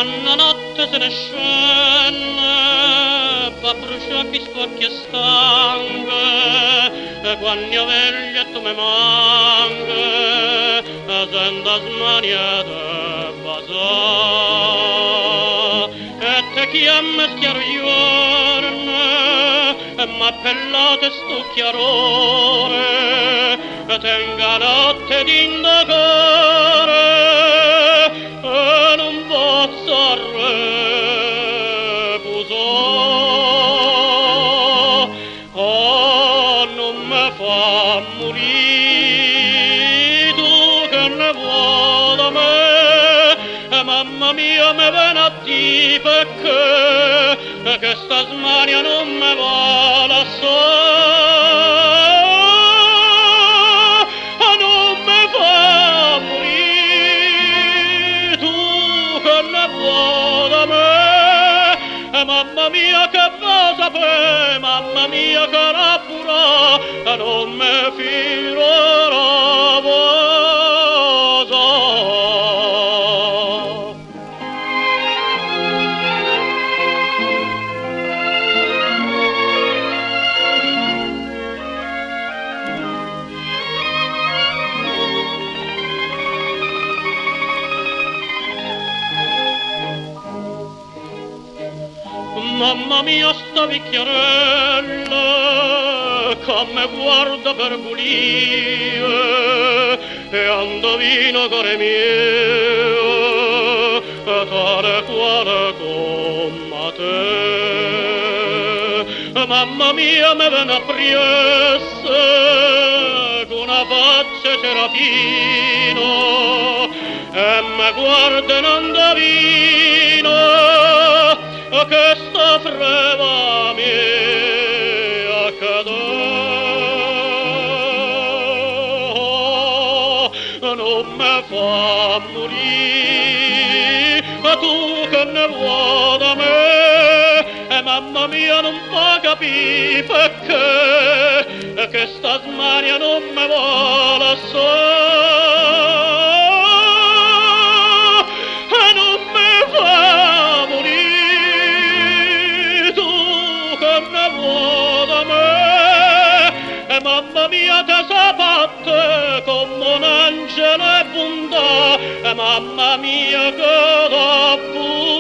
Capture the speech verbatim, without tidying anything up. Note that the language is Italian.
quando notte se ne scende, fa bruciare chi sporchi e stanche, e quando io veglio e tu mi manchi, sento smaniate basà, e te chiama schiaro giorno, e m'appellate sto chiarore, e tenga notte d'indagare, e non posso repusare. Oh, non mi fa morire, tu che ne vuoi da me, e mamma mia mi viene a dire perché, che sta smania non mi va lassare. Non mi fa morire, tu che ne vuoi da me, e mamma mia che va sapere, mamma mia che rabbura, non mi filo ravosa. Mamma mia sta vecchiarella che mi guarda per bulie e andovina core mio tale quale come te. Mamma mia mi viene appresso con una faccia serafino e mi guarda e non indovino che sta freva mia cadò, non mi fa morire, tu che ne vuoi da me, e mamma mia non fa capire perché, che sta smania non mi va lassare. Mamma mia te sabatte come un angelo e bontà, e mamma mia che da